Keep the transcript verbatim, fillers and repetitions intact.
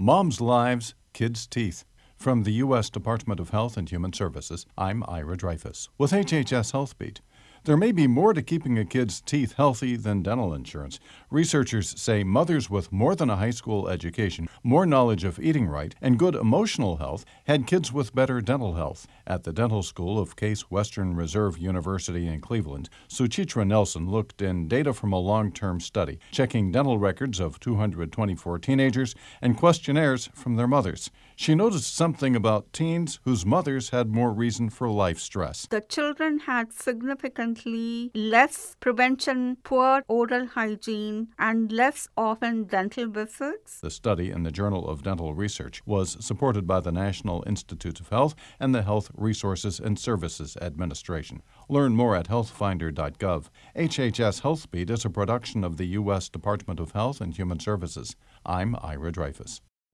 Moms' Lives, Kids' Teeth. From the U S Department of Health and Human Services, I'm Ira Dreyfus with H H S HealthBeat. There may be more to keeping a kid's teeth healthy than dental insurance. Researchers say mothers with more than a high school education, more knowledge of eating right, and good emotional health had kids with better dental health. At the dental school of Case Western Reserve University in Cleveland, Suchitra Nelson looked in data from a long-term study, checking dental records of two hundred twenty-four teenagers and questionnaires from their mothers. She noticed something about teens whose mothers had more reason for life stress. The children had significantly less prevention, poor oral hygiene, and less often dental visits. The study in the Journal of Dental Research was supported by the National Institutes of Health and the Health Resources and Services Administration. Learn more at health finder dot gov. H H S HealthBeat is a production of the U S Department of Health and Human Services. I'm Ira Dreyfus.